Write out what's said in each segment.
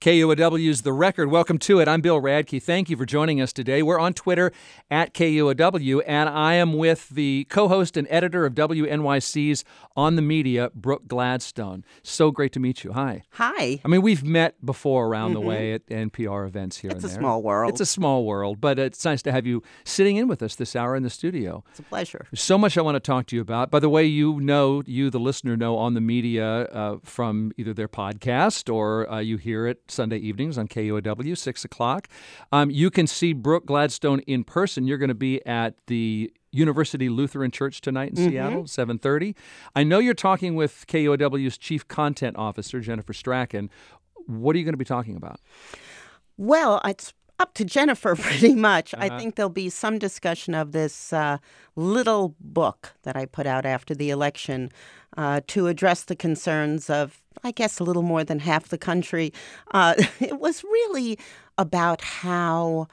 KUOW's The Record. Welcome to it. I'm Bill Radke. Thank you for joining us today. We're on Twitter at KUOW, and I am with the co-host and editor of WNYC's On the Media, Brooke Gladstone. So great to meet you. Hi. Hi. I mean, we've met before around the way at NPR events here and there. It's a small world. It's a small world, but it's nice to have you sitting in with us this hour in the studio. It's a pleasure. There's so much I want to talk to you about. By the way, you, the listener, know On the Media from either their podcast or you hear it Sunday evenings on KUOW, 6 o'clock. You can see Brooke Gladstone in person. You're going to be at the University Lutheran Church tonight in Seattle, 7:30. I know you're talking with KUOW's Chief Content Officer, Jennifer Strachan. What are you going to be talking about? Well, it's up to Jennifer pretty much. I think there'll be some discussion of this little book that I put out after the election to address the concerns of, I guess, a little more than half the country. It was really about how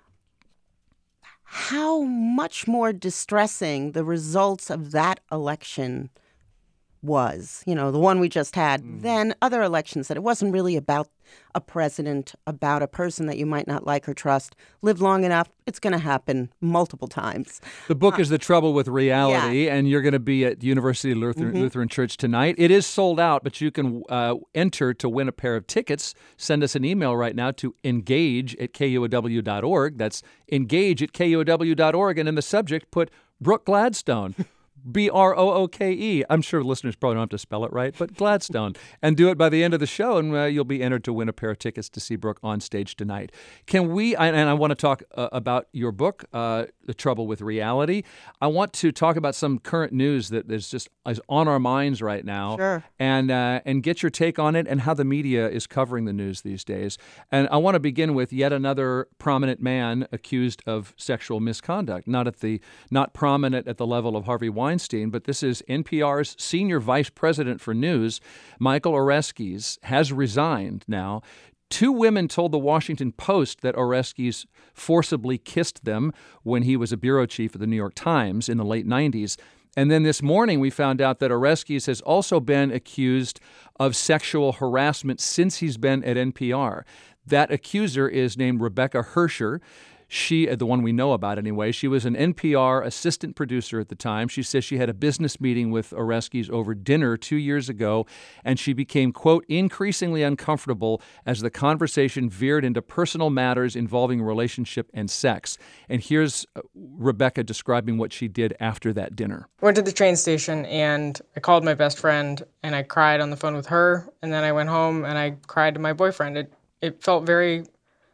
much more distressing the results of that election was, the one we just had, than other elections, that it wasn't really about a president, about a person that you might not like or trust. Live long enough, it's going to happen multiple times. The book is The Trouble with Reality, and you're going to be at University Lutheran Church tonight. It is sold out, but you can enter to win a pair of tickets. Send us an email right now to engage@kuow.org. That's engage@kuow.org, and in the subject, put Brooke Gladstone. Brooke. I'm sure listeners probably don't have to spell it right, but Gladstone. And do it by the end of the show, and you'll be entered to win a pair of tickets to see Brooke on stage tonight. Can we, and I want to talk about your book, The Trouble with Reality. I want to talk about some current news that is on our minds right now. Sure. And get your take on it and how the media is covering the news these days. And I want to begin with yet another prominent man accused of sexual misconduct, not prominent at the level of Harvey Weinstein, but this is NPR's senior vice president for news, Michael Oreskes, has resigned now. Two women told the Washington Post that Oreskes forcibly kissed them when he was a bureau chief at the New York Times in the late 90s. And then this morning we found out that Oreskes has also been accused of sexual harassment since he's been at NPR. That accuser is named Rebecca Hersher. She, the one we know about anyway, she was an NPR assistant producer at the time. She says she had a business meeting with Oreskes over dinner 2 years ago, and she became, quote, increasingly uncomfortable as the conversation veered into personal matters involving relationship and sex. And here's Rebecca describing what she did after that dinner. I went to the train station, and I called my best friend, and I cried on the phone with her, and then I went home, and I cried to my boyfriend. It felt very...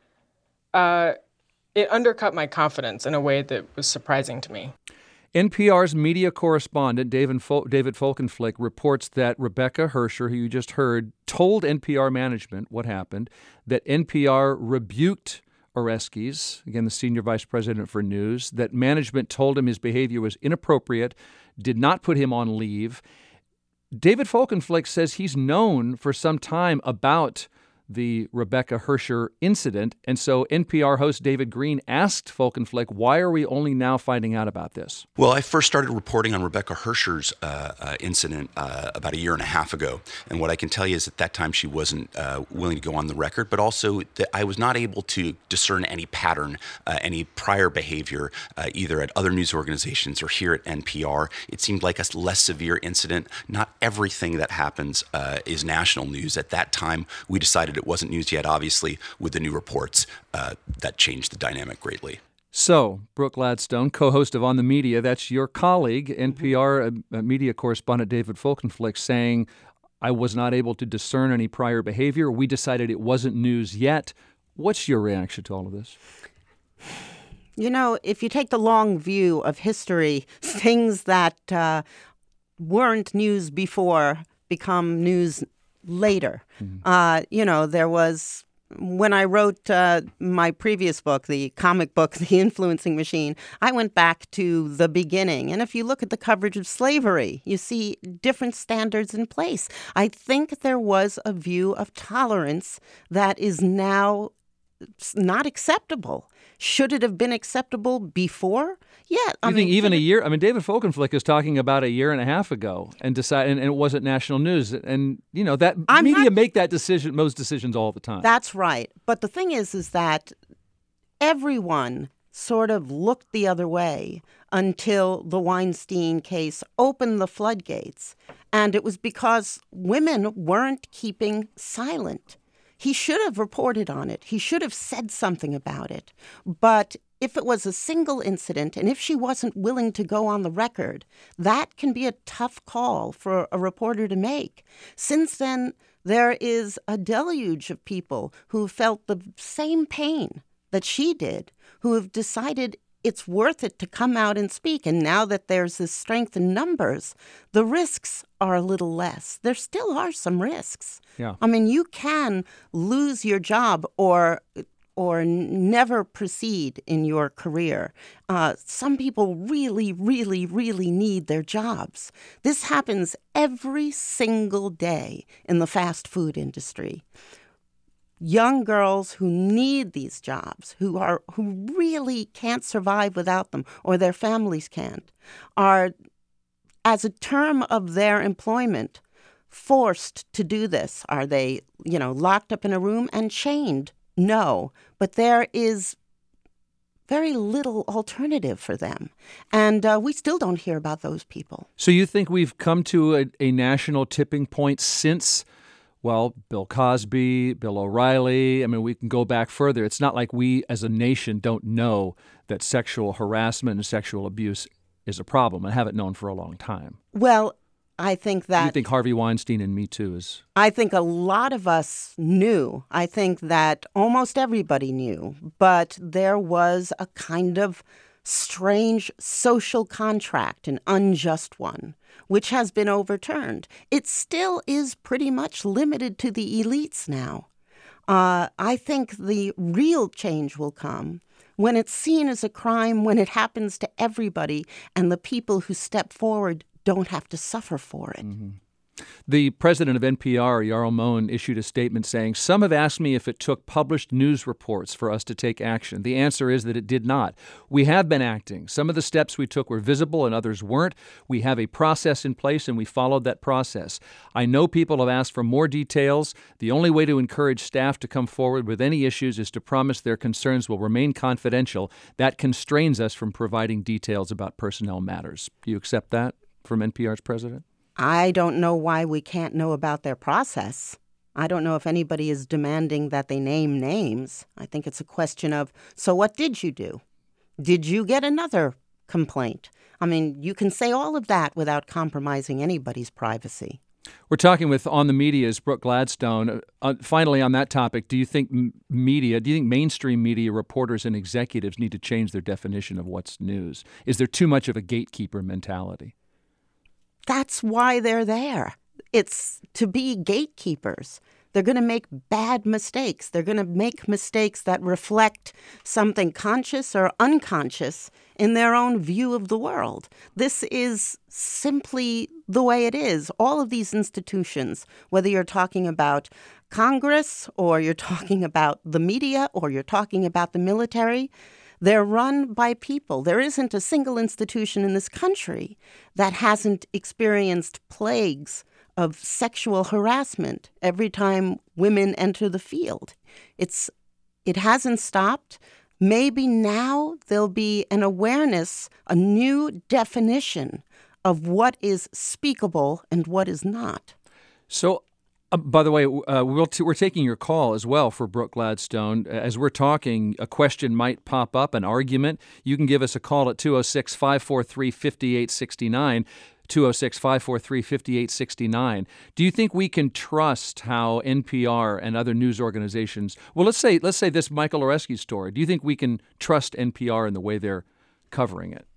It undercut my confidence in a way that was surprising to me. NPR's media correspondent, David Folkenflik, reports that Rebecca Hersher, who you just heard, told NPR management what happened, that NPR rebuked Oreskes, again, the senior vice president for news, that management told him his behavior was inappropriate, did not put him on leave. David Folkenflik says he's known for some time about the Rebecca Hersher incident. And so NPR host David Green asked Folkenflik, why are we only now finding out about this? Well, I first started reporting on Rebecca Hersher's incident about a year and a half ago. And what I can tell you is at that time she wasn't willing to go on the record, but also that I was not able to discern any pattern, any prior behavior, either at other news organizations or here at NPR. It seemed like a less severe incident. Not everything that happens is national news. At that time, we decided it wasn't news yet. Obviously, with the new reports, that changed the dynamic greatly. So, Brooke Gladstone, co-host of On the Media, that's your colleague, NPR media correspondent David Folkenflik, saying, I was not able to discern any prior behavior. We decided it wasn't news yet. What's your reaction to all of this? If you take the long view of history, things that weren't news before become news later. There was, when I wrote my previous book, the comic book, The Influencing Machine, I went back to the beginning. And if you look at the coverage of slavery, you see different standards in place. I think there was a view of tolerance that is now not acceptable. Should it have been acceptable before? Yeah. I think even a year. I mean, David Folkenflik is talking about a year and a half ago, and and it wasn't national news. And that media make that decision, those decisions all the time. That's right. But the thing is that everyone sort of looked the other way until the Weinstein case opened the floodgates, and it was because women weren't keeping silent. He should have reported on it. He should have said something about it. But if it was a single incident, and if she wasn't willing to go on the record, that can be a tough call for a reporter to make. Since then, there is a deluge of people who felt the same pain that she did, who have decided it's worth it to come out and speak. And now that there's this strength in numbers, the risks are a little less. There still are some risks. Yeah. I mean, you can lose your job or never proceed in your career. Some people really, really, really need their jobs. This happens every single day in the fast food industry. Young girls who need these jobs, who really can't survive without them, or their families can't, are, as a term of their employment, forced to do this. Are they, locked up in a room and chained? No, but there is very little alternative for them. And we still don't hear about those people. So you think we've come to a national tipping point since, Bill Cosby, Bill O'Reilly? I mean, we can go back further. It's not like we as a nation don't know that sexual harassment and sexual abuse is a problem and haven't known for a long time. Well, I think that... You think Harvey Weinstein and Me Too is... I think a lot of us knew. I think that almost everybody knew. But there was a kind of strange social contract, an unjust one, which has been overturned. It still is pretty much limited to the elites now. I think the real change will come when it's seen as a crime, when it happens to everybody, and the people who step forward don't have to suffer for it. Mm-hmm. The president of NPR, Jarl Mohn, issued a statement saying, "Some have asked me if it took published news reports for us to take action. The answer is that it did not. We have been acting. Some of the steps we took were visible and others weren't. We have a process in place and we followed that process. I know people have asked for more details. The only way to encourage staff to come forward with any issues is to promise their concerns will remain confidential. That constrains us from providing details about personnel matters." Do you accept that from NPR's president? I don't know why we can't know about their process. I don't know if anybody is demanding that they name names. I think it's a question of, so what did you do? Did you get another complaint? I mean, you can say all of that without compromising anybody's privacy. We're talking with On the Media's Brooke Gladstone. Finally, on that topic, do you think mainstream media reporters and executives need to change their definition of what's news? Is there too much of a gatekeeper mentality? That's why they're there. It's to be gatekeepers. They're going to make bad mistakes. They're going to make mistakes that reflect something conscious or unconscious in their own view of the world. This is simply the way it is. All of these institutions, whether you're talking about Congress or you're talking about the media or you're talking about the military, they're run by people. There isn't a single institution in this country that hasn't experienced plagues of sexual harassment every time women enter the field. It hasn't stopped. Maybe now there'll be an awareness, a new definition of what is speakable and what is not. So, by the way, we're taking your call as well for Brooke Gladstone. As we're talking, a question might pop up, an argument. You can give us a call at 206-543-5869, 206-543-5869. Do you think we can trust how NPR and other news organizations, let's say this Michael Oreskes story, do you think we can trust NPR in the way they're covering it?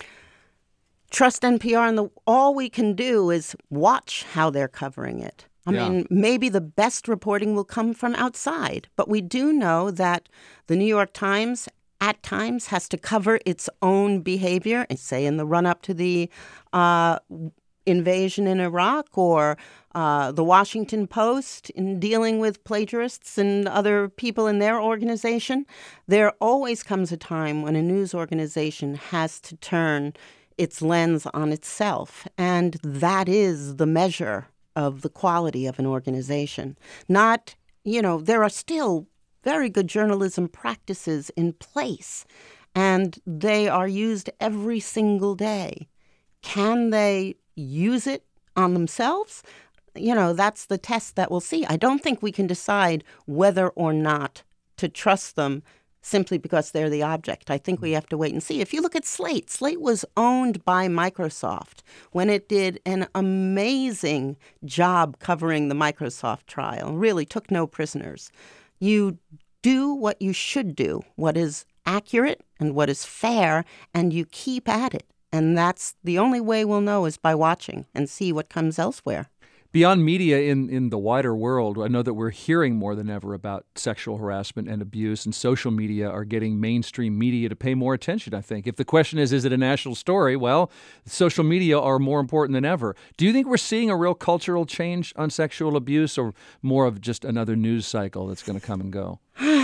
Trust NPR, and all we can do is watch how they're covering it. I mean, maybe the best reporting will come from outside, but we do know that the New York Times at times has to cover its own behavior, and say in the run-up to the invasion in Iraq or the Washington Post in dealing with plagiarists and other people in their organization. There always comes a time when a news organization has to turn its lens on itself, and that is the measure of the quality of an organization. Not, there are still very good journalism practices in place, and they are used every single day. Can they use it on themselves? That's the test that we'll see. I don't think we can decide whether or not to trust them simply because they're the object. I think we have to wait and see. If you look at Slate, Slate was owned by Microsoft when it did an amazing job covering the Microsoft trial, really took no prisoners. You do what you should do, what is accurate and what is fair, and you keep at it. And that's the only way we'll know is by watching and see what comes elsewhere. Beyond media in the wider world, I know that we're hearing more than ever about sexual harassment and abuse, and social media are getting mainstream media to pay more attention, I think. If the question is it a national story? Well, social media are more important than ever. Do you think we're seeing a real cultural change on sexual abuse, or more of just another news cycle that's going to come and go?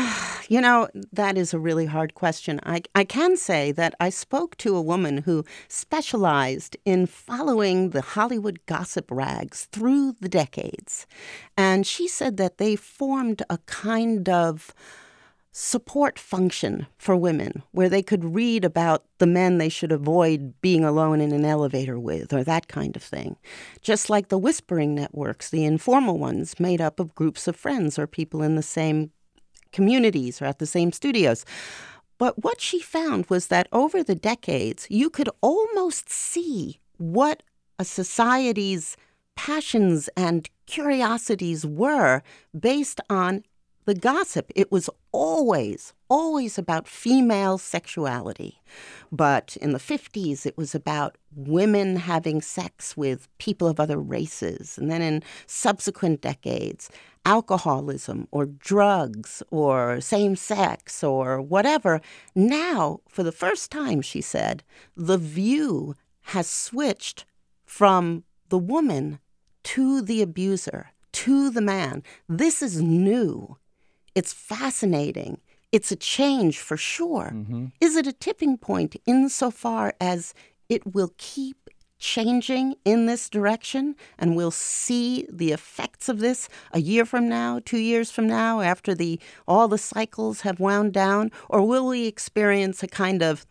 That is a really hard question. I can say that I spoke to a woman who specialized in following the Hollywood gossip rags through the decades. And she said that they formed a kind of support function for women where they could read about the men they should avoid being alone in an elevator with or that kind of thing. Just like the whispering networks, the informal ones made up of groups of friends or people in the same communities or at the same studios. But what she found was that over the decades, you could almost see what a society's passions and curiosities were based on the gossip. It was always about female sexuality. But in the 50s, it was about women having sex with people of other races. And then in subsequent decades, alcoholism or drugs or same-sex or whatever. Now, for the first time, she said, the view has switched from the woman to the abuser, to the man. This is new. It's fascinating. It's a change for sure. Mm-hmm. Is it a tipping point insofar as it will keep changing in this direction and we'll see the effects of this a year from now, 2 years from now, after all the cycles have wound down? Or will we experience a kind of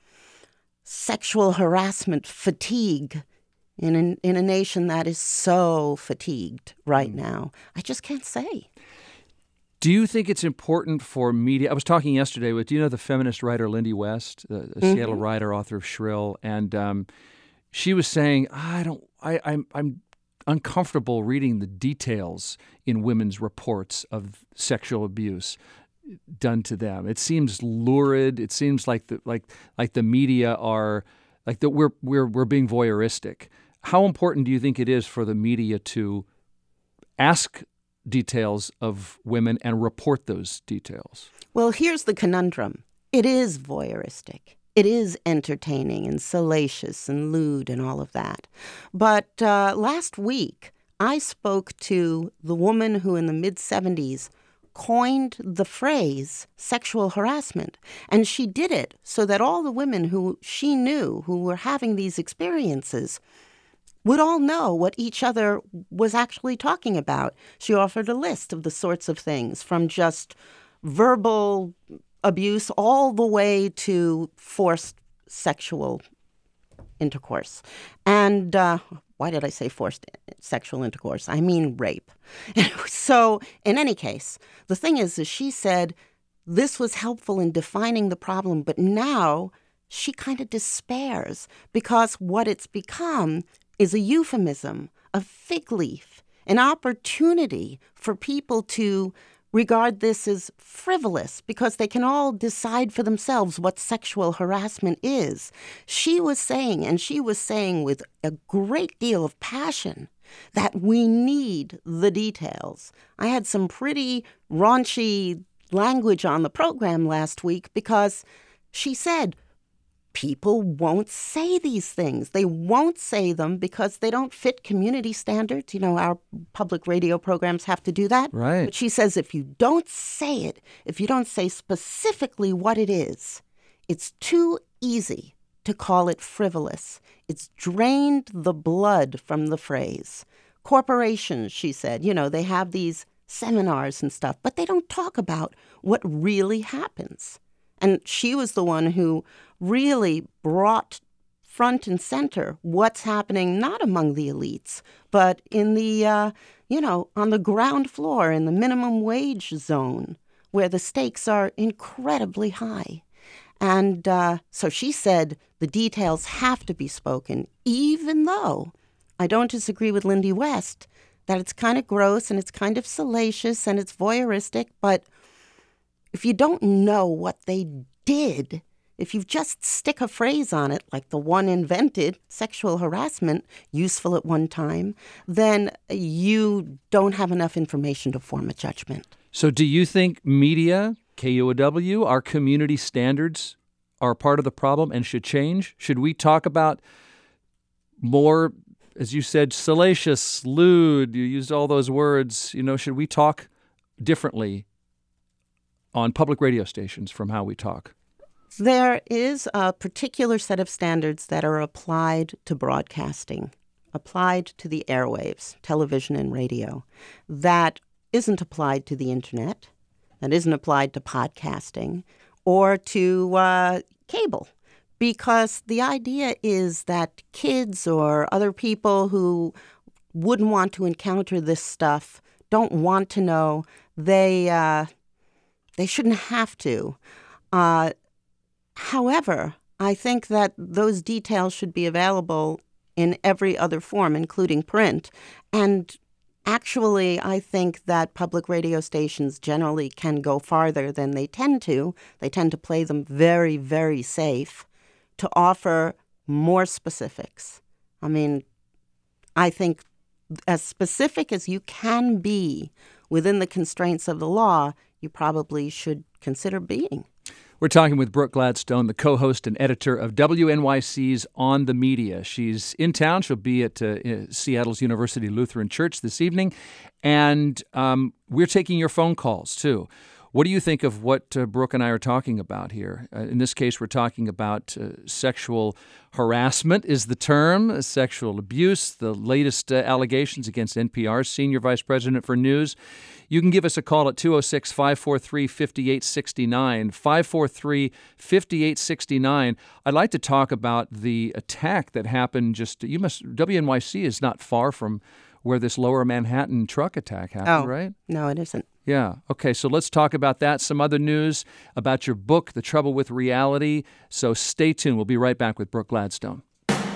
sexual harassment fatigue in a nation that is so fatigued right now? I just can't say. Do you think it's important for media? I was talking yesterday with, do you know the feminist writer Lindy West, a Seattle writer, author of Shrill, and she was saying, I'm uncomfortable reading the details in women's reports of sexual abuse done to them. It seems lurid. It seems like the media are like that. We're being voyeuristic. How important do you think it is for the media to ask details of women and report those details? Well, here's the conundrum. It is voyeuristic. It is entertaining and salacious and lewd and all of that. But last week, I spoke to the woman who in the mid-'70s coined the phrase sexual harassment. And she did it so that all the women who she knew who were having these experiences would all know what each other was actually talking about. She offered a list of the sorts of things from just verbal abuse all the way to forced sexual intercourse. And why did I say forced sexual intercourse? I mean rape. So in any case, the thing is she said this was helpful in defining the problem, but now she kind of despairs because what it's become is a euphemism, a fig leaf, an opportunity for people to regard this as frivolous because they can all decide for themselves what sexual harassment is. She was saying, and she was saying with a great deal of passion, that we need the details. I had some pretty raunchy language on the program last week because she said, people won't say these things. They won't say them because they don't fit community standards. You know, our public radio programs have to do that. Right. But she says if you don't say it, if you don't say specifically what it is, it's too easy to call it frivolous. It's drained the blood from the phrase. Corporations, she said, you know, they have these seminars and stuff, but they don't talk about what really happens. And she was the one who really brought front and center what's happening not among the elites, but in the, on the ground floor, in the minimum wage zone, where the stakes are incredibly high. And so she said the details have to be spoken, even though I don't disagree with Lindy West that it's kind of gross and it's kind of salacious and it's voyeuristic, but if you don't know what they did, if you just stick a phrase on it, like the one invented, sexual harassment, useful at one time, then you don't have enough information to form a judgment. So do you think media, KUOW, our community standards are part of the problem and should change? Should we talk about more, as you said, salacious, lewd, you used all those words, should we talk differently on public radio stations from how we talk? There is a particular set of standards that are applied to broadcasting, applied to the airwaves, television and radio, that isn't applied to the internet, that isn't applied to podcasting or to cable. Because the idea is that kids or other people who wouldn't want to encounter this stuff don't want to know. They shouldn't have to. However, I think that those details should be available in every other form, including print. And actually, I think that public radio stations generally can go farther than they tend to. They tend to play them very, very safe to offer more specifics. I mean, I think as specific as you can be within the constraints of the law, you probably should consider being. We're talking with Brooke Gladstone, the co-host and editor of WNYC's On the Media. She's in town. She'll be at Seattle's University Lutheran Church this evening. And we're taking your phone calls, too. What do you think of what Brooke and I are talking about here? In this case, we're talking about sexual harassment is the term, sexual abuse, the latest allegations against NPR's Senior Vice President for News. You can give us a call at 206-543-5869, 543-5869. I'd like to talk about the attack that happened WNYC is not far from where this Lower Manhattan truck attack happened, right? No, it isn't. Yeah. Okay, so let's talk about that. Some other news about your book, The Trouble with Reality. So stay tuned. We'll be right back with Brooke Gladstone.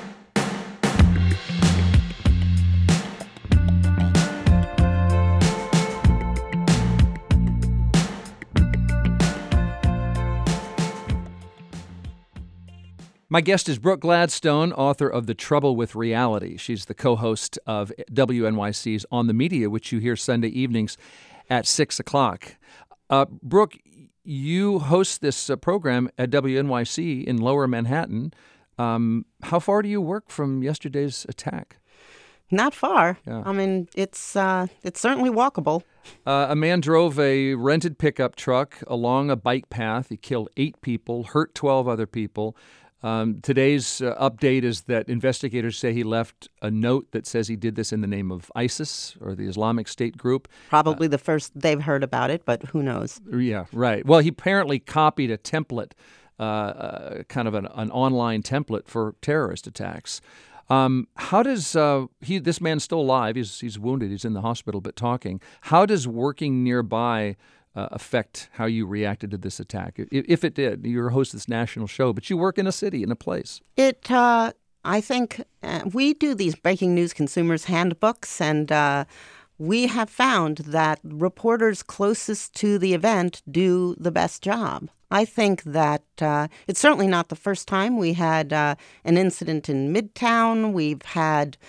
My guest is Brooke Gladstone, author of The Trouble with Reality. She's the co-host of WNYC's On the Media, which you hear Sunday evenings at 6 o'clock. Brooke, you host this program at WNYC in Lower Manhattan. How far do you work from yesterday's attack? Not far. Yeah. I mean, it's certainly walkable. A man drove a rented pickup truck along a bike path. He killed 8 people, hurt 12 other people. Today's update is that investigators say he left a note that says he did this in the name of ISIS or the Islamic State group. Probably the first they've heard about it, but who knows? Yeah, right. Well, he apparently copied a template, kind of an online template for terrorist attacks. How does this man's still alive? He's wounded. He's in the hospital, but talking. How does working nearby affect how you reacted to this attack? If it did, you're a host of this national show, but you work in a city, in a place. I think we do these breaking news consumers handbooks, and we have found that reporters closest to the event do the best job. I think that it's certainly not the first time. We had an incident in Midtown. We've had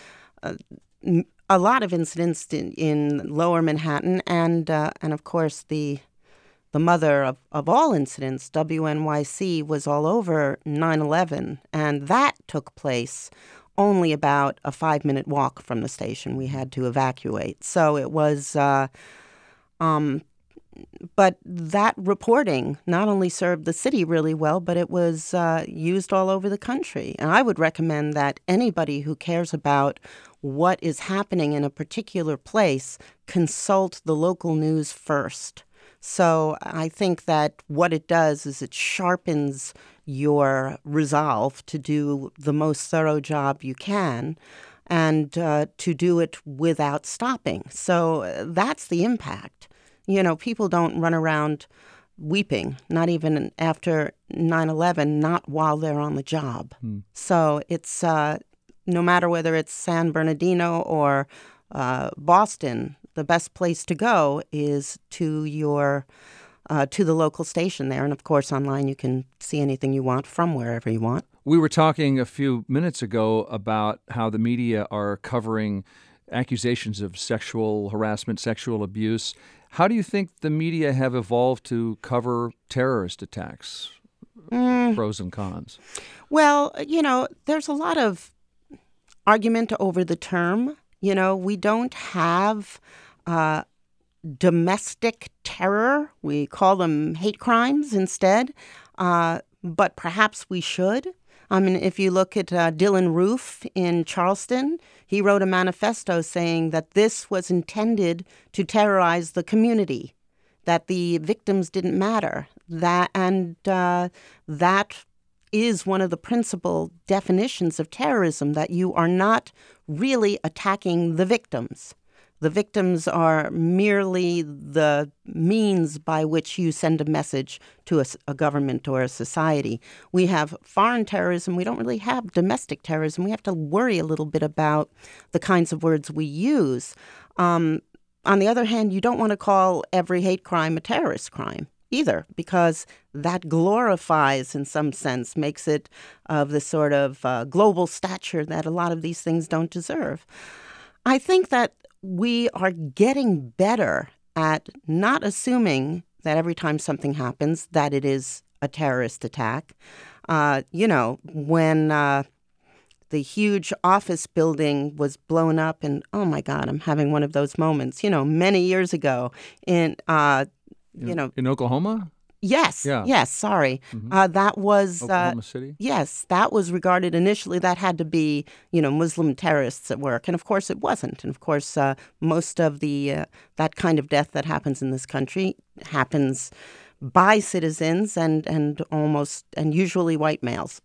a lot of incidents in Lower Manhattan, and of course the the mother of all incidents, WNYC, was all over 9/11, and that took place only about a 5-minute walk from the station. We had to evacuate. So it was, but that reporting not only served the city really well, but it was used all over the country. And I would recommend that anybody who cares about what is happening in a particular place consult the local news first. So I think that what it does is it sharpens your resolve to do the most thorough job you can and to do it without stopping. So that's the impact. You know, people don't run around weeping, not even after 9/11, not while they're on the job. So it's no matter whether it's San Bernardino or Boston, the best place to go is to the local station there. And of course, online you can see anything you want from wherever you want. We were talking a few minutes ago about how the media are covering accusations of sexual harassment, sexual abuse. How do you think the media have evolved to cover terrorist attacks? Pros and cons. Well, you know, there's a lot of argument over the term. You know, we don't have domestic terror. We call them hate crimes instead, but perhaps we should. I mean, if you look at Dylan Roof in Charleston, he wrote a manifesto saying that this was intended to terrorize the community, that the victims didn't matter. That is one of the principal definitions of terrorism, that you are not really attacking the victims. The victims are merely the means by which you send a message to a government or a society. We have foreign terrorism. We don't really have domestic terrorism. We have to worry a little bit about the kinds of words we use. On the other hand, you don't want to call every hate crime a terrorist crime either, because that glorifies, in some sense, makes it of the sort of global stature that a lot of these things don't deserve. I think that we are getting better at not assuming that every time something happens that it is a terrorist attack. You know, when the huge office building was blown up, and oh my God, I'm having one of those moments, you know, many years ago in Oklahoma? Yes. Yeah. Yes. Sorry. That was Oklahoma City. Yes, that was regarded initially. That had to be, you know, Muslim terrorists at work, and of course it wasn't. And of course, most of the that kind of death that happens in this country happens by citizens and usually white males.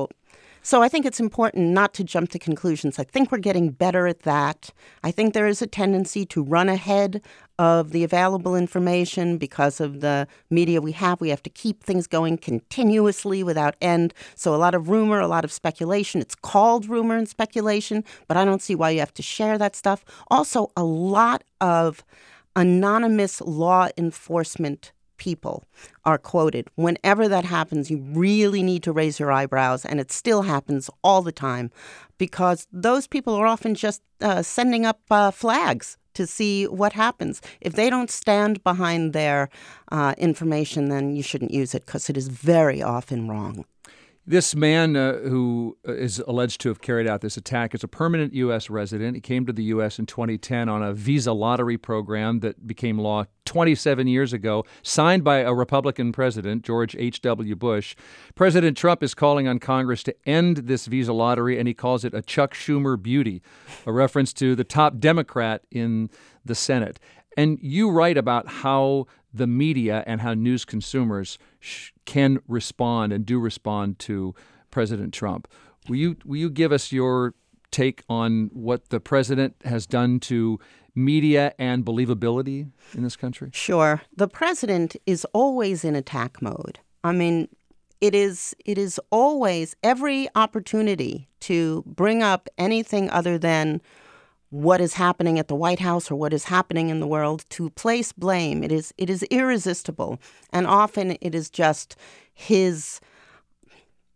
So I think it's important not to jump to conclusions. I think we're getting better at that. I think there is a tendency to run ahead of the available information because of the media we have. We have to keep things going continuously without end. So a lot of rumor, a lot of speculation. It's called rumor and speculation, but I don't see why you have to share that stuff. Also, a lot of anonymous law enforcement people are quoted. Whenever that happens, you really need to raise your eyebrows, and it still happens all the time because those people are often just sending up flags to see what happens. If they don't stand behind their information, then you shouldn't use it because it is very often wrong. This man who is alleged to have carried out this attack is a permanent U.S. resident. He came to the U.S. in 2010 on a visa lottery program that became law 27 years ago, signed by a Republican president, George H.W. Bush. President Trump is calling on Congress to end this visa lottery, and he calls it a Chuck Schumer beauty, a reference to the top Democrat in the Senate. And you write about how the media and how news consumers can respond and do respond to President Trump. Will you give us your take on what the president has done to media and believability in this country? Sure. The president is always in attack mode. I mean, it is always every opportunity to bring up anything other than what is happening at the White House or what is happening in the world, to place blame. It is irresistible. And often it is just his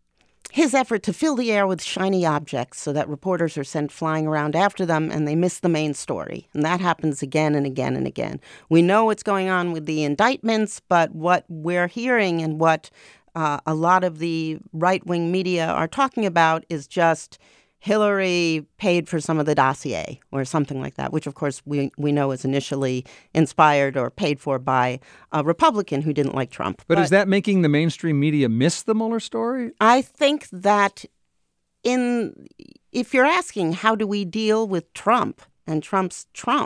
his effort to fill the air with shiny objects so that reporters are sent flying around after them and they miss the main story. And that happens again and again and again. We know what's going on with the indictments, but what we're hearing and what a lot of the right-wing media are talking about is just Hillary paid for some of the dossier or something like that, which, of course, we know is initially inspired or paid for by a Republican who didn't like Trump. But is that making the mainstream media miss the Mueller story? I think that if you're asking how do we deal with Trump and Trump's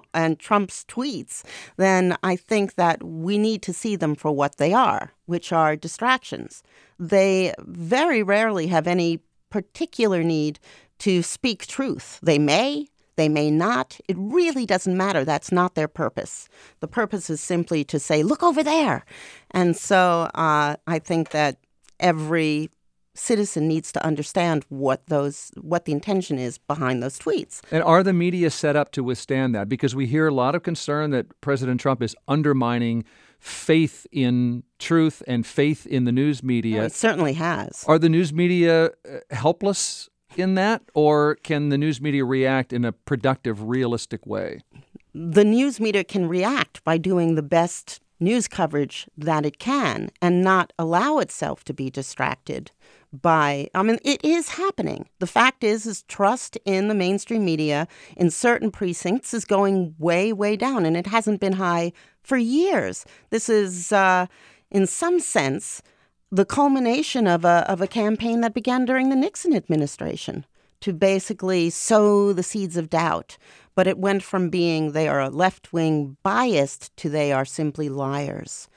tweets, then I think that we need to see them for what they are, which are distractions. They very rarely have any particular need to speak truth. They may not. It really doesn't matter. That's not their purpose. The purpose is simply to say, look over there. And so I think that every citizen needs to understand what the intention is behind those tweets. And are the media set up to withstand that? Because we hear a lot of concern that President Trump is undermining faith in truth and faith in the news media. Well, it certainly has. Are the news media helpless in that, or can the news media react in a productive, realistic way? The news media can react by doing the best news coverage that it can and not allow itself to be distracted by, it is happening. The fact is trust in the mainstream media in certain precincts is going way, way down, and it hasn't been high for years. This is, in some sense, the culmination of a campaign that began during the Nixon administration to basically sow the seeds of doubt. But it went from being they are left-wing biased to they are simply liars.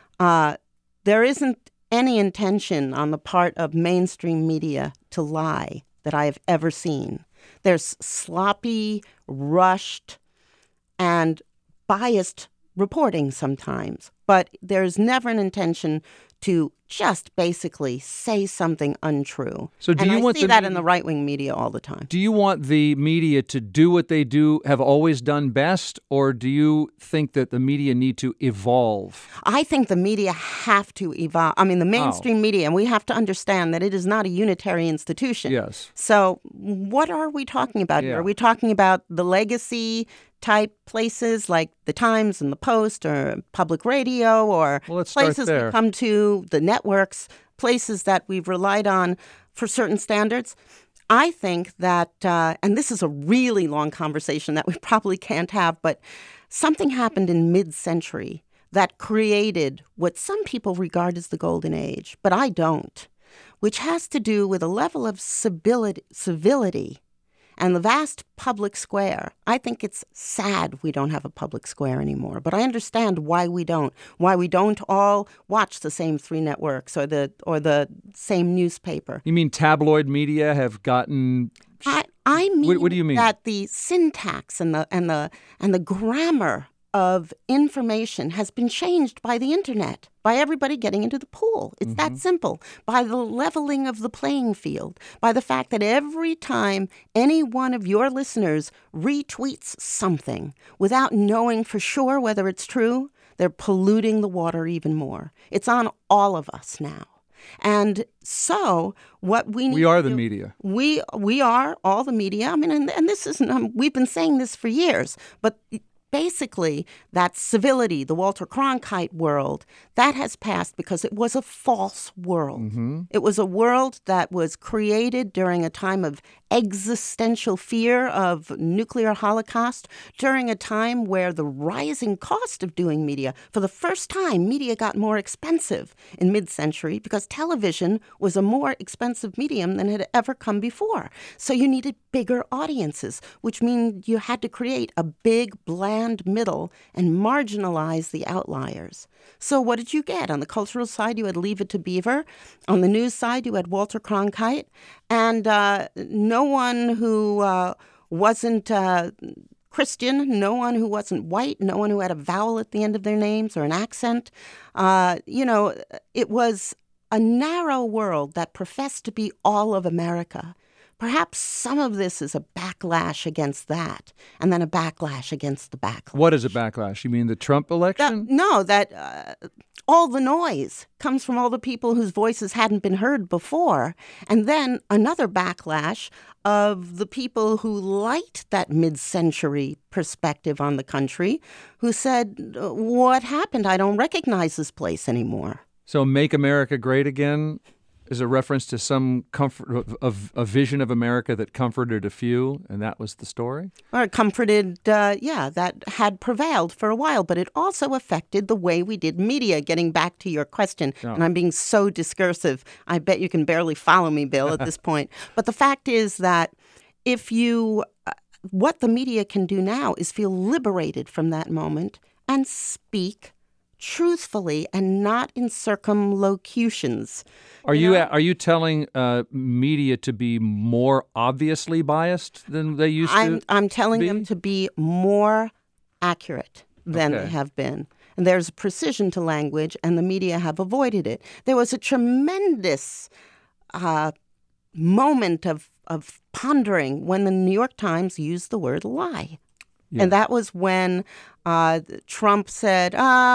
There isn't any intention on the part of mainstream media to lie that I have ever seen. There's sloppy, rushed, and biased reporting sometimes, but there's never an intention to just basically say something untrue. So do you want see that in the right-wing media all the time. Do you want the media to do what they have always done best, or do you think that the media need to evolve? I think the media have to evolve. The mainstream media, and we have to understand that it is not a unitary institution. Yes. So what are we talking about here? Are we talking about the legacy type places like the Times and the Post or public radio, or places we come to, the networks, places that we've relied on for certain standards? I think that, and this is a really long conversation that we probably can't have, but something happened in mid-century that created what some people regard as the golden age, but I don't, which has to do with a level of civility and the vast public square. I think it's sad we don't have a public square anymore, but I understand why we don't all watch the same three networks or the same newspaper. You mean tabloid media have gotten... I mean, what do you mean? That the syntax and the grammar of information has been changed by the internet, by everybody getting into the pool. It's that simple. By the leveling of the playing field, by the fact that every time any one of your listeners retweets something without knowing for sure whether it's true, they're polluting the water even more. It's on all of us now. And so what we need We are the media. We are all the media. And this isn't, we've been saying this for years, but basically, that civility, the Walter Cronkite world, that has passed because it was a false world. Mm-hmm. It was a world that was created during a time of existential fear of nuclear holocaust, during a time where the rising cost of doing media, for the first time, media got more expensive in mid-century because television was a more expensive medium than had ever come before. So you needed bigger audiences, which means you had to create a big, bland middle and marginalize the outliers. So what did you get? On the cultural side, you had Leave It to Beaver. On the news side, you had Walter Cronkite. And no one who wasn't Christian, no one who wasn't white, no one who had a vowel at the end of their names or an accent. It was a narrow world that professed to be all of America, perhaps some of this is a backlash against that, and then a backlash against the backlash. What is a backlash? You mean the Trump election? That all the noise comes from all the people whose voices hadn't been heard before. And then another backlash of the people who liked that mid-century perspective on the country, who said, what happened? I don't recognize this place anymore. So Make America Great Again is a reference to some comfort of a vision of America that comforted a few, and that was the story? Or it comforted, that had prevailed for a while, but it also affected the way we did media, getting back to your question. Oh. And I'm being so discursive. I bet you can barely follow me, Bill, at this point. But the fact is that what the media can do now is feel liberated from that moment and speak truthfully and not in circumlocutions. Are you telling media to be more obviously biased than they used to? I'm telling them to be more accurate than they have been. And there's precision to language, and the media have avoided it. There was a tremendous moment of pondering when the New York Times used the word lie. Yeah. And that was when Trump said,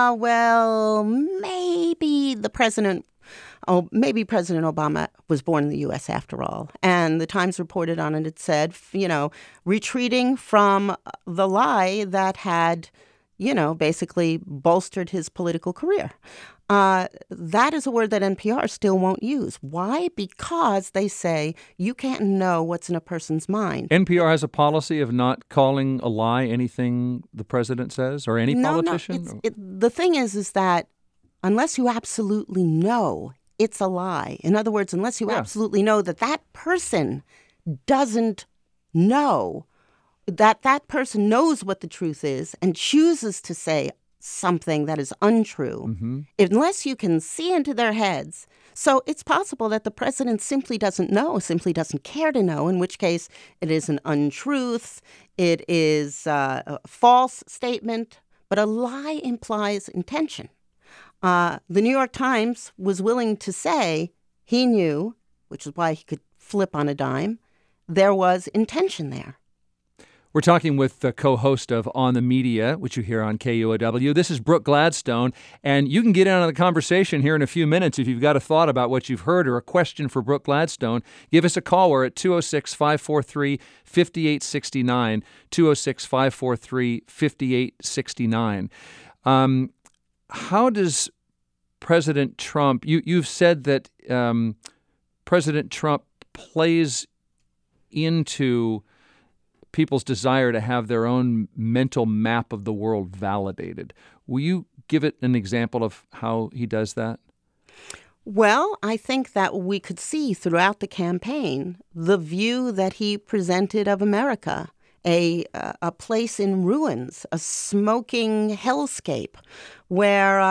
maybe President Obama was born in the U.S. after all. And the Times reported on it. It said, retreating from the lie that had, basically bolstered his political career. That is a word that NPR still won't use. Why? Because they say you can't know what's in a person's mind. NPR has a policy of not calling a lie anything the president says or any politician? The thing is that unless you absolutely know it's a lie, in other words, unless you absolutely know that person doesn't know, that person knows what the truth is and chooses to say something that is untrue, unless you can see into their heads. So it's possible that the president simply doesn't know, simply doesn't care to know, in which case it is an untruth, it is a false statement, but a lie implies intention. The New York Times was willing to say he knew, which is why he could flip on a dime, there was intention there. We're talking with the co-host of On the Media, which you hear on KUOW. This is Brooke Gladstone, and you can get in on the conversation here in a few minutes if you've got a thought about what you've heard or a question for Brooke Gladstone. Give us a call. We're at 206-543-5869, 206-543-5869. How does President Trump, you've said that President Trump plays into people's desire to have their own mental map of the world validated. Will you give it an example of how he does that? Well, I think that we could see throughout the campaign the view that he presented of America, a place in ruins, a smoking hellscape where,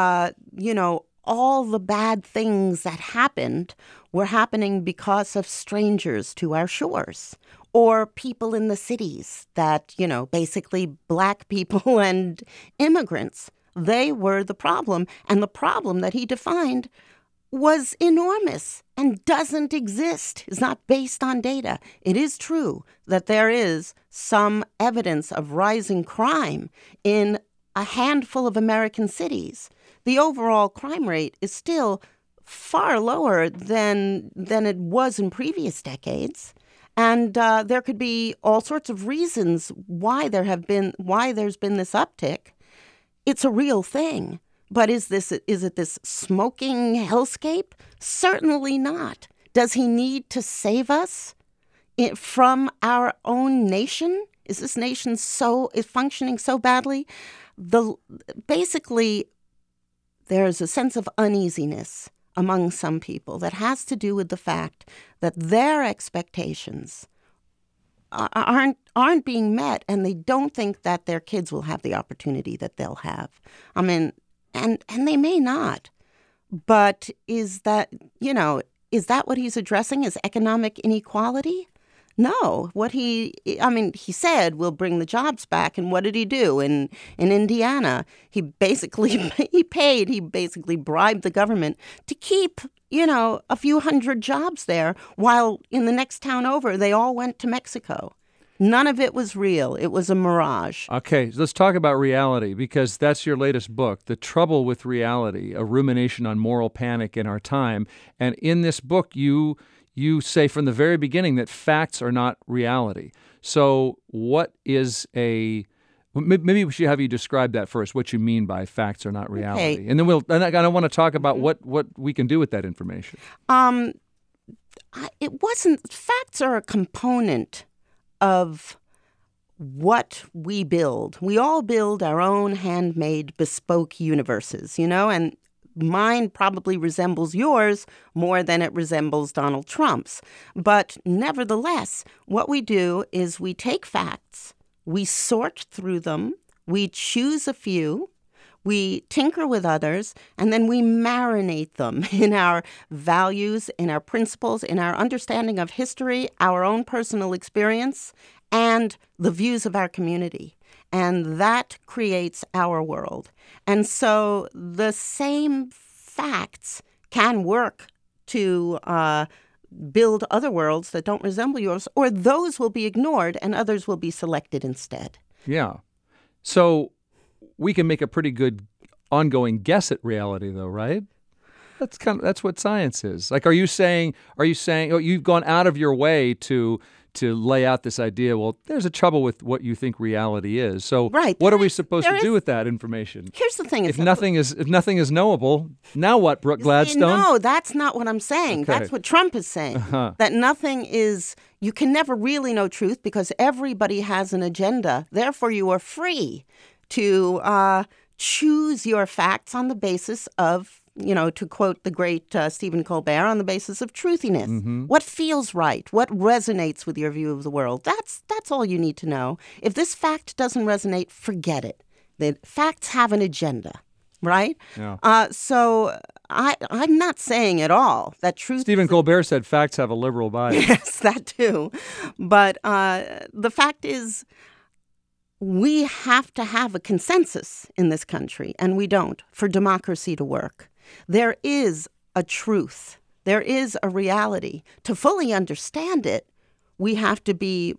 all the bad things that happened were happening because of strangers to our shores. Or people in the cities that, basically black people and immigrants, they were the problem. And the problem that he defined was enormous and doesn't exist, is not based on data. It is true that there is some evidence of rising crime in a handful of American cities. The overall crime rate is still far lower than it was in previous decades. And there could be all sorts of reasons why there's been this uptick. It's a real thing. But is it this smoking hellscape? Certainly not. Does he need to save us from our own nation? Is this nation is functioning so badly? Basically, there's a sense of uneasiness among some people that has to do with the fact that their expectations aren't being met, and they don't think that their kids will have the opportunity that they'll have. I mean, and they may not. But is that what he's addressing, is economic inequality? No. He said we'll bring the jobs back, and what did he do? In Indiana, he basically bribed the government to keep a few hundred jobs there, while in the next town over, they all went to Mexico. None of it was real. It was a mirage. Okay, so let's talk about reality, because that's your latest book, The Trouble with Reality, a rumination on moral panic in our time. And in this book, you say from the very beginning that facts are not reality. So what is maybe we should have you describe that first, what you mean by facts are not reality. Okay. And then I want to talk about what we can do with that information. Facts are a component of what we build. We all build our own handmade, bespoke universes, and mine probably resembles yours more than it resembles Donald Trump's. But nevertheless, what we do is we take facts, we sort through them, we choose a few, we tinker with others, and then we marinate them in our values, in our principles, in our understanding of history, our own personal experience, and the views of our community. And that creates our world. And so the same facts can work to build other worlds that don't resemble yours, or those will be ignored and others will be selected instead. Yeah. So we can make a pretty good ongoing guess at reality, though, right? That's what science is. Like, are you saying you've gone out of your way to lay out this idea, well, there's a trouble with what you think reality is. So right. What are we supposed to do with that information? Here's the thing. If nothing is knowable, now what, Brooke Gladstone? No, that's not what I'm saying. Okay. That's what Trump is saying. Uh-huh. That nothing is, you can never really know truth because everybody has an agenda. Therefore, you are free to choose your facts on the basis of, to quote the great Stephen Colbert, on the basis of truthiness. Mm-hmm. What feels right? What resonates with your view of the world? That's all you need to know. If this fact doesn't resonate, forget it. The facts have an agenda, right? Yeah. So I'm not saying at all that truth... Stephen Colbert said facts have a liberal bias. Yes, that too. But the fact is, we have to have a consensus in this country, and we don't, for democracy to work. There is a truth. There is a reality. To fully understand it, we have to be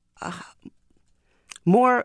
more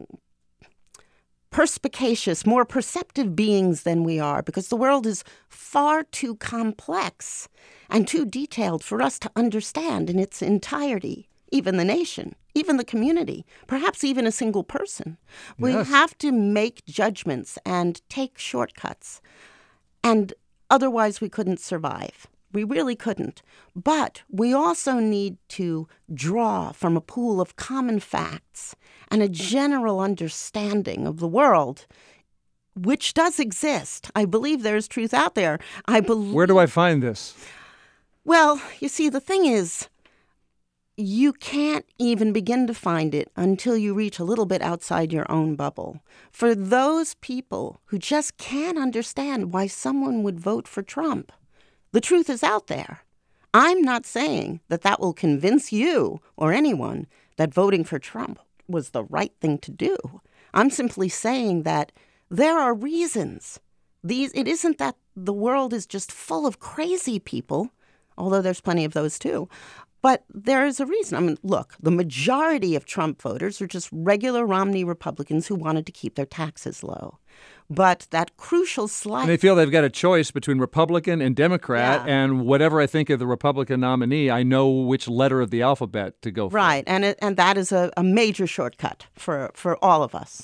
perspicacious, more perceptive beings than we are, because the world is far too complex and too detailed for us to understand in its entirety, even the nation, even the community, perhaps even a single person. Yes. We have to make judgments and take shortcuts. And otherwise, we couldn't survive. We really couldn't. But we also need to draw from a pool of common facts and a general understanding of the world, which does exist. I believe there's truth out there. Where do I find this? Well, you see, the thing is, you can't even begin to find it until you reach a little bit outside your own bubble. For those people who just can't understand why someone would vote for Trump, the truth is out there. I'm not saying that will convince you or anyone that voting for Trump was the right thing to do. I'm simply saying that there are reasons. It isn't that the world is just full of crazy people, although there's plenty of those too. But there is a reason. I mean, look, the majority of Trump voters are just regular Romney Republicans who wanted to keep their taxes low. But that crucial slice... And they feel they've got a choice between Republican and Democrat, and whatever I think of the Republican nominee, I know which letter of the alphabet to go for. Right, and that is a major shortcut for all of us.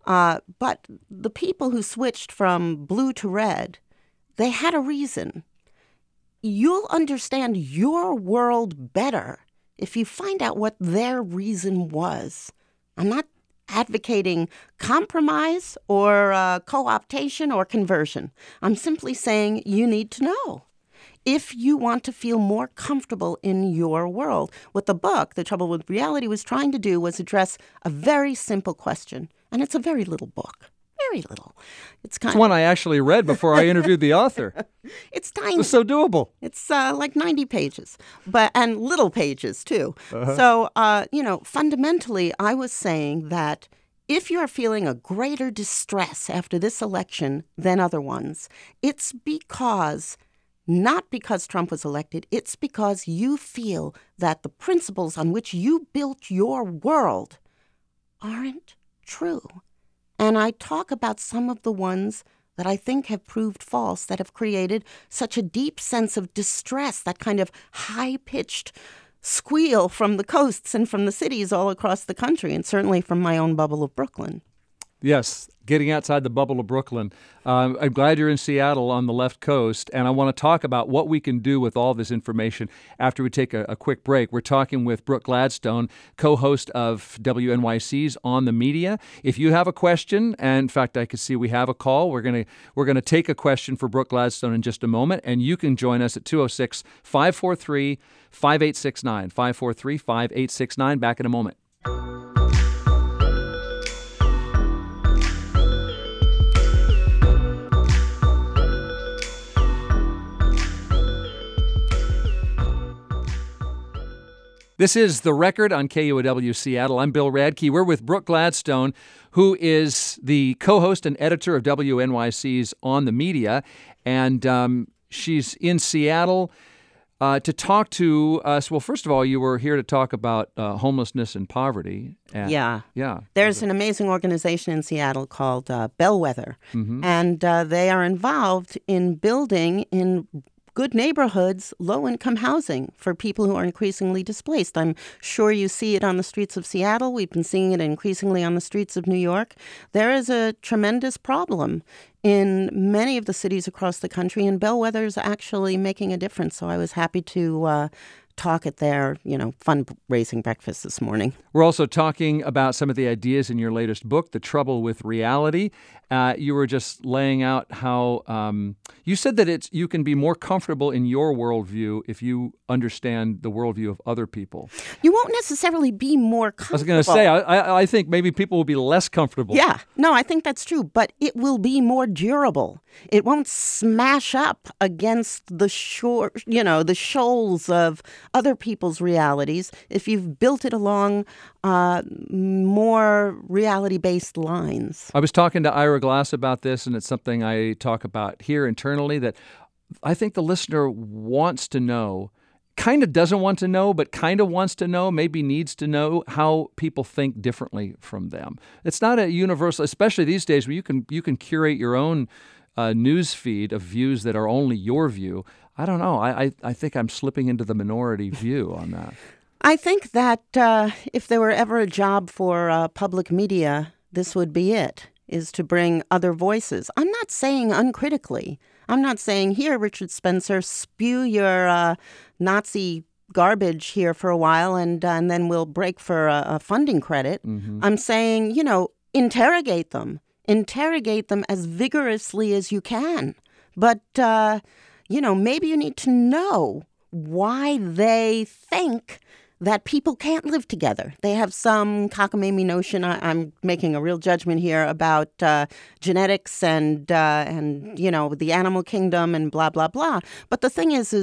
But the people who switched from blue to red, they had a reason. You'll understand your world better if you find out what their reason was. I'm not advocating compromise or co-optation or conversion. I'm simply saying you need to know if you want to feel more comfortable in your world. What the book, The Trouble with Reality, was trying to do was address a very simple question, and it's a very little book. Very little. It's one I actually read before I interviewed the author. It's tiny. It was so doable. It's like 90 pages, and little pages too. Uh-huh. So, fundamentally, I was saying that if you are feeling a greater distress after this election than other ones, it's because not because Trump was elected. It's because you feel that the principles on which you built your world aren't true. And I talk about some of the ones that I think have proved false, that have created such a deep sense of distress, that kind of high-pitched squeal from the coasts and from the cities all across the country, and certainly from my own bubble of Brooklyn. Yes, getting outside the bubble of Brooklyn. I'm glad you're in Seattle on the left coast, and I want to talk about what we can do with all this information after we take a quick break. We're talking with Brooke Gladstone, co-host of WNYC's On the Media. If you have a question, and in fact, I can see we have a call, we're gonna take a question for Brooke Gladstone in just a moment, and you can join us at 206-543-5869, 543-5869. Back in a moment. This is The Record on KUOW Seattle. I'm Bill Radke. We're with Brooke Gladstone, who is the co-host and editor of WNYC's On the Media, and she's in Seattle to talk to us. Well, first of all, you were here to talk about homelessness and poverty. And, yeah. Yeah. There's an amazing organization in Seattle called Bellwether, and they are involved in building in good neighborhoods, low-income housing for people who are increasingly displaced. I'm sure you see it on the streets of Seattle. We've been seeing it increasingly on the streets of New York. There is a tremendous problem in many of the cities across the country, and Bellwether is actually making a difference. So I was happy to talk at their, fundraising breakfast this morning. We're also talking about some of the ideas in your latest book, The Trouble with Reality. You were just laying out how you said that you can be more comfortable in your worldview if you understand the worldview of other people. You won't necessarily be more comfortable. I was going to say, I think maybe people will be less comfortable. Yeah, no, I think that's true, but it will be more durable. It won't smash up against the the shoals of other people's realities if you've built it along more reality-based lines. I was talking to Ira Glass about this, and it's something I talk about here internally, that I think the listener wants to know, kind of doesn't want to know, but kind of wants to know, maybe needs to know how people think differently from them. It's not a universal, especially these days where you can curate your own news feed of views that are only your view. I don't know. I think I'm slipping into the minority view on that. I think that if there were ever a job for public media, this would be it, is to bring other voices. I'm not saying uncritically. I'm not saying, here, Richard Spencer, spew your Nazi garbage here for a while and then we'll break for a funding credit. Mm-hmm. I'm saying, interrogate them. Interrogate them as vigorously as you can. But, maybe you need to know why they think that people can't live together. They have some cockamamie notion. I'm making a real judgment here about genetics and the animal kingdom and blah, blah, blah. But the thing is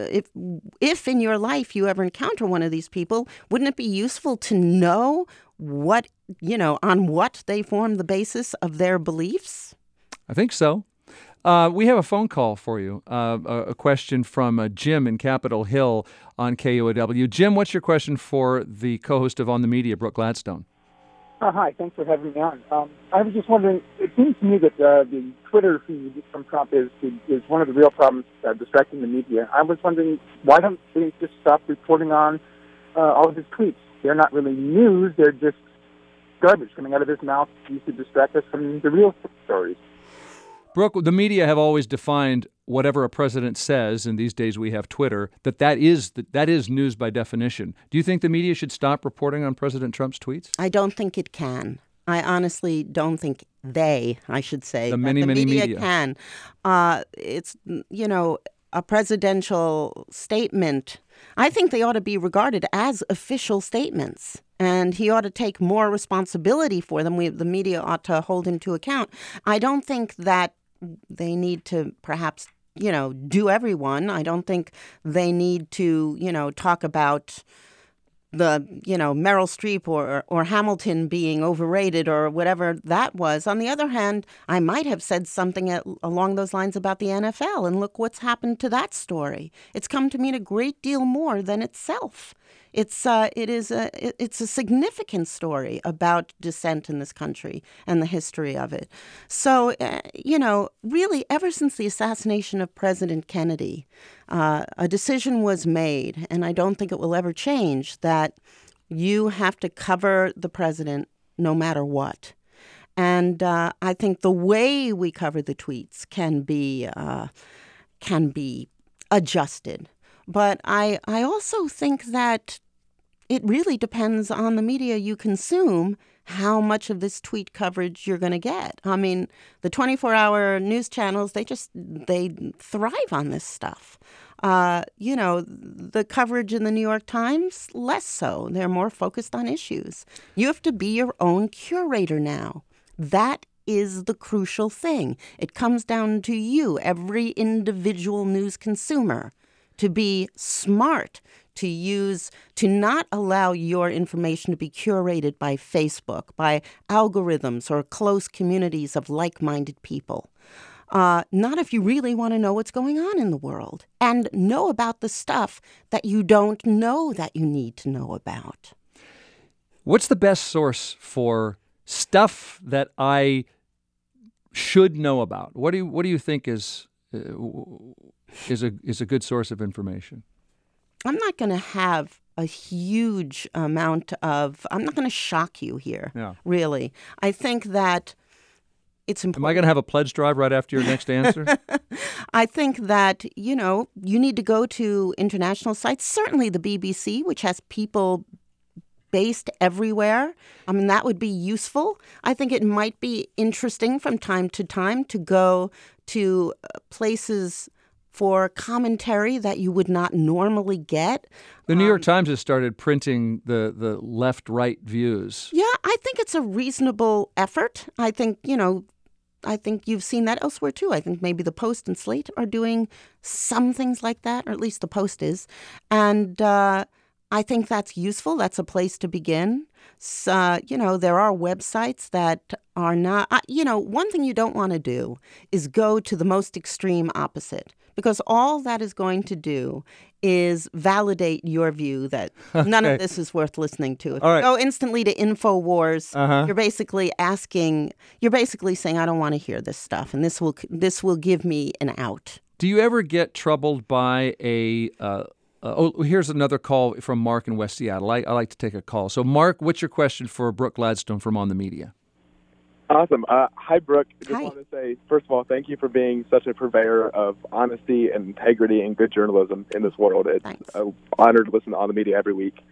if in your life you ever encounter one of these people, wouldn't it be useful to know what, on what they form the basis of their beliefs? I think so. We have a phone call for you, a question from Jim in Capitol Hill on KUOW. Jim, what's your question for the co-host of On the Media, Brooke Gladstone? Hi, thanks for having me on. I was just wondering, it seems to me that the Twitter feed from Trump is one of the real problems distracting the media. I was wondering, why don't they just stop reporting on all of his tweets? They're not really news, they're just garbage coming out of his mouth used to distract us from the real stories. Brooke, the media have always defined whatever a president says, and these days we have Twitter, that is news by definition. Do you think the media should stop reporting on President Trump's tweets? I don't think it can. I honestly don't think I should say. The many media can. It's, a presidential statement. I think they ought to be regarded as official statements. And he ought to take more responsibility for them. The media ought to hold him to account. I don't think that they need to perhaps, do everyone. I don't think they need to, talk about Meryl Streep or Hamilton being overrated or whatever that was. On the other hand, I might have said something along those lines about the NFL, and look what's happened to that story. It's come to mean a great deal more than itself. It's a significant story about dissent in this country and the history of it. So, really, ever since the assassination of President Kennedy, a decision was made, and I don't think it will ever change, that you have to cover the president no matter what. And I think the way we cover the tweets can be adjusted. But I also think that it really depends on the media you consume how much of this tweet coverage you're going to get. I mean, the 24-hour news channels, they thrive on this stuff. The coverage in the New York Times, less so. They're more focused on issues. You have to be your own curator now. That is the crucial thing. It comes down to you, every individual news consumer, to be smart, to not allow your information to be curated by Facebook, by algorithms or close communities of like-minded people. Not if you really want to know what's going on in the world and know about the stuff that you don't know that you need to know about. What's the best source for stuff that I should know about? What do you think is a good source of information? I'm not going to have a huge amount of. I'm not going to shock you here. Yeah. Really. I think that it's important. Am I going to have a pledge drive right after your next answer? I think that, you need to go to international sites, certainly the BBC, which has people based everywhere. I mean, that would be useful. I think it might be interesting from time to time to go to places for commentary that you would not normally get. The New York Times has started printing the left-right views. Yeah, I think it's a reasonable effort. I think you've seen that elsewhere, too. I think maybe the Post and Slate are doing some things like that, or at least the Post is. And I think that's useful. That's a place to begin. So, there are websites that are not, one thing you don't want to do is go to the most extreme opposite, because all that is going to do is validate your view that none of this is worth listening to. If you go instantly to InfoWars, you're basically saying, I don't want to hear this stuff, and this will give me an out. Do you ever get troubled by here's another call from Mark in West Seattle. I like to take a call. So, Mark, what's your question for Brooke Gladstone from On the Media? Awesome. Hi, Brooke. I just Hi. want to say, first of all, thank you for being such a purveyor of honesty and integrity and good journalism in this world. It's an honor to listen to On the Media every week.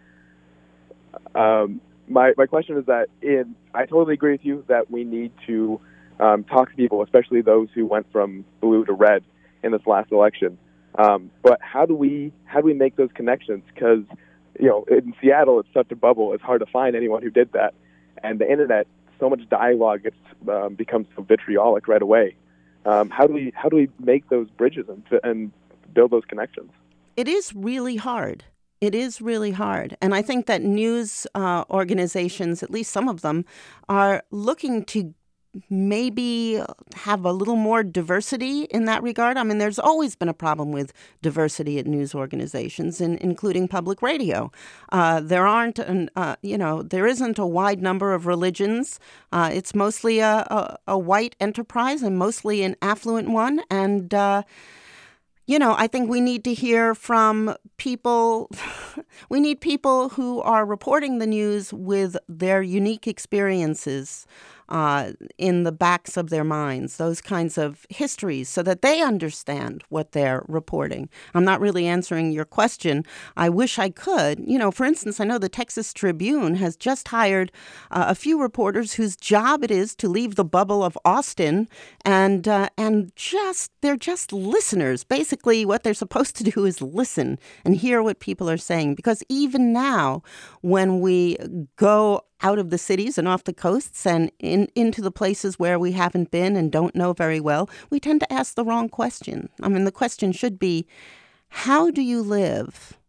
My question is that I totally agree with you that we need to talk to people, especially those who went from blue to red in this last election. But how do we make those connections? Because, in Seattle, it's such a bubble. It's hard to find anyone who did that. And the internet, so much dialogue becomes so vitriolic right away. How do we make those bridges and build those connections? It is really hard. It is really hard. And I think that news organizations, at least some of them, are looking to maybe have a little more diversity in that regard. I mean, there's always been a problem with diversity at news organizations, including public radio. There isn't a wide number of religions. It's mostly a white enterprise and mostly an affluent one. And I think we need to hear from people. We need people who are reporting the news with their unique experiences in the backs of their minds, those kinds of histories, so that they understand what they're reporting. I'm not really answering your question. I wish I could. For instance, I know the Texas Tribune has just hired a few reporters whose job it is to leave the bubble of Austin and they're just listeners. Basically, what they're supposed to do is listen and hear what people are saying. Because even now, when we go out of the cities and off the coasts and into the places where we haven't been and don't know very well, we tend to ask the wrong question. I mean, the question should be, how do you live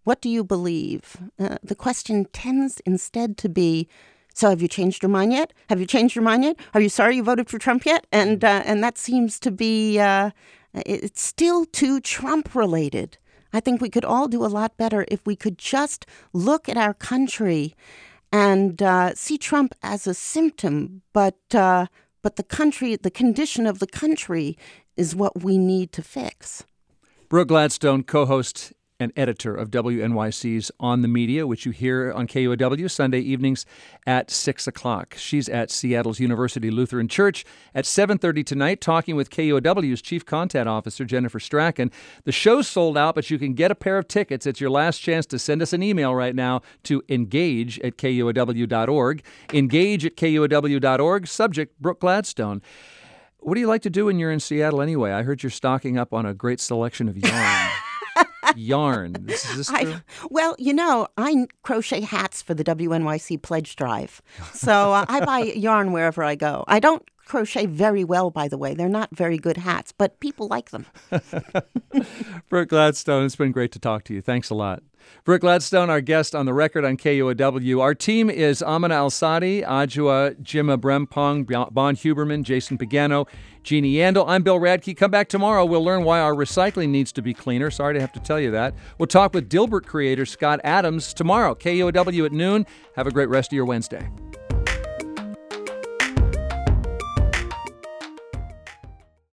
what do you believe? The question tends instead to be, so have you changed your mind yet? Have you changed your mind yet? Are you sorry you voted for Trump yet? And that seems to be, it's still too Trump-related. I think we could all do a lot better if we could just look at our country and see Trump as a symptom, but the country, the condition of the country is what we need to fix. Brooke Gladstone, co-host and editor of WNYC's On the Media, which you hear on KUOW Sunday evenings at 6 o'clock. She's at Seattle's University Lutheran Church at 7:30 tonight, talking with KUOW's Chief Content Officer, Jennifer Strachan. The show's sold out, but you can get a pair of tickets. It's your last chance to send us an email right now to engage@kuow.org. Engage@kuow.org. Subject, Brooke Gladstone. What do you like to do when you're in Seattle anyway? I heard you're stocking up on a great selection of yarn. Yarn. Is this true? Well, I crochet hats for the WNYC Pledge Drive. So I buy yarn wherever I go. I don't crochet very well, by the way. They're not very good hats, but people like them. Brooke Gladstone, it's been great to talk to you. Thanks a lot. Brooke Gladstone, our guest on the record on KUOW. Our team is Amina Al-Sadi, Adjoa Jima Brempong, Bon Huberman, Jason Pagano, Jeannie Yandel. I'm Bill Radke. Come back tomorrow. We'll learn why our recycling needs to be cleaner. Sorry to have to tell you that. We'll talk with Dilbert creator Scott Adams tomorrow. KUOW at noon. Have a great rest of your Wednesday.